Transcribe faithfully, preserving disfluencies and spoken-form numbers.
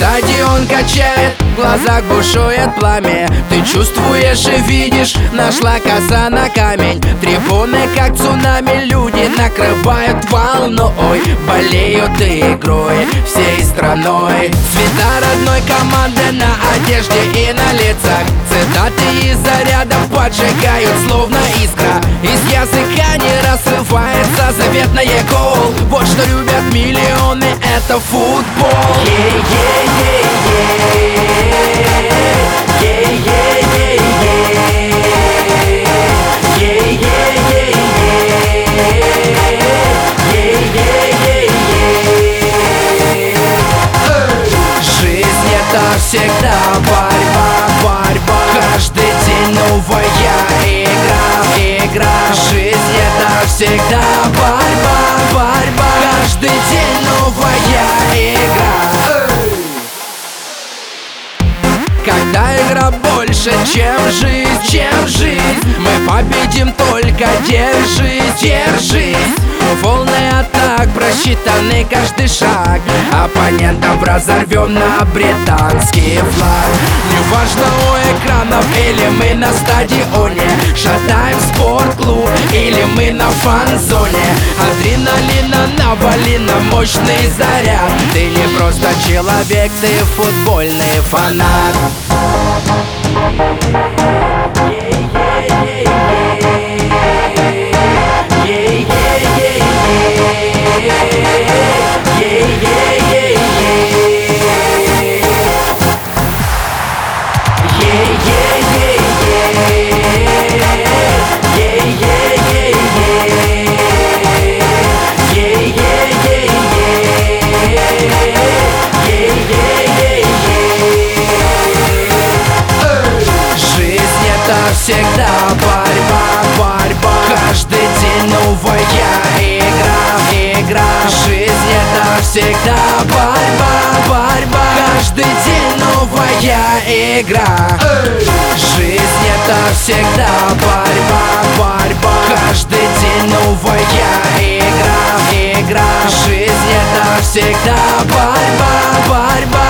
Стадион качает, в глазах бушует пламя. Ты чувствуешь и видишь, нашла коса на камень. Трибуны как цунами, люди накрывают волной. Болеют игрой всей страной. Цвета родной команды на одежде и на лицах. Цитаты из зарядов поджигают, словно искра. Из языка не рассыпается заветное гол. Вот что любят миллионы, это футбол. Жизнь это всегда борьба, борьба. Каждый день новая игра, игра. Жизнь это всегда борьба, борьба. Каждый день новая игра. Когда игра больше, чем жизнь, чем жизнь, мы победим только держись, держись. Волны атак просчитаны каждый шаг. Оппонентов разорвем на британский флаг. Неважно у экранов или мы на стадионе, шатаем спортклуб или мы на фан-зоне. Адреналина навалина, мощный заряд. Ты не просто человек, ты футбольный фанат. Всегда борьба, борьба. Каждый день новая игра, игра. Жизнь это всегда борьба, борьба. Каждый день новая игра. Жизнь это всегда борьба, борьба. Каждый день новая игра, игра. Жизнь это всегда борьба, борьба.